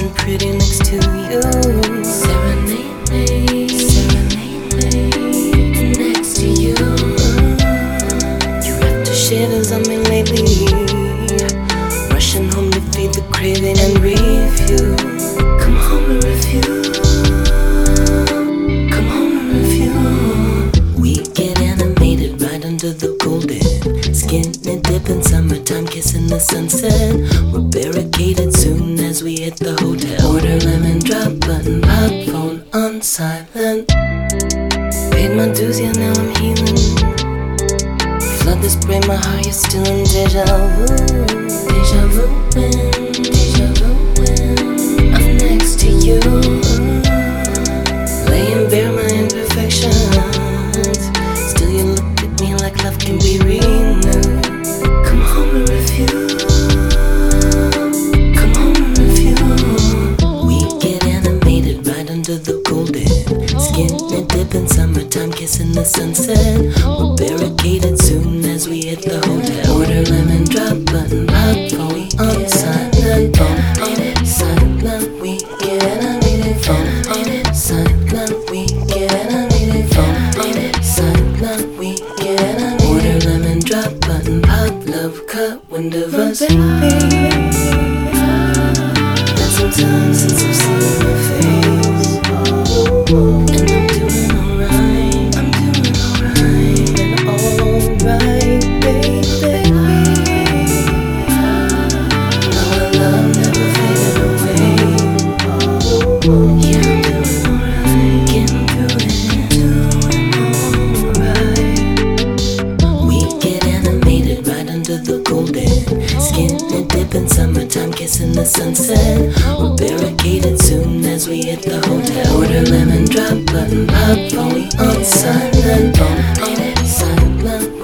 looking pretty next to you. Serenade me, next to you. You wrapped the shivers on me lately, rushing home to feed the craving and review. Come home and review. Come home and review. We get animated right under the golden skinny dipping summertime, kissing the sunset. We're barricaded soon as we hit the hotel. Order lemon drop, button pop, phone on silent. Paid my dues, yeah, now I'm healing. Flood this brain, my heart, you're still in deja vu. Deja vu when I'm next to you. Laying bare my imperfections, still you look at me like love can be renewed. Come home and review. Come home and review. We get animated right under the golden skinny dipping summertime, kissing the sunset. We're barricaded soon as we hit the hotel. Order lemon drop, button pop, phone on silent. Phone on silent. We get animated. Phone on silent. We get animated. Phone on silent. We get animated. Order lemon drop, button pop, love cut, wind of us. Baby, been some time since I've seen your face, and I'm doing alright. I'm doing alright and alright, baby. Now our love never faded away. Yeah, I'm doing alright, getting through it, doing alright. We get animated right under the golden skinny dipping summertime, kissing the sunset. We're barricaded soon as we hit the hotel. Order lemon drop, button pop, phone on silent. Phone on silent.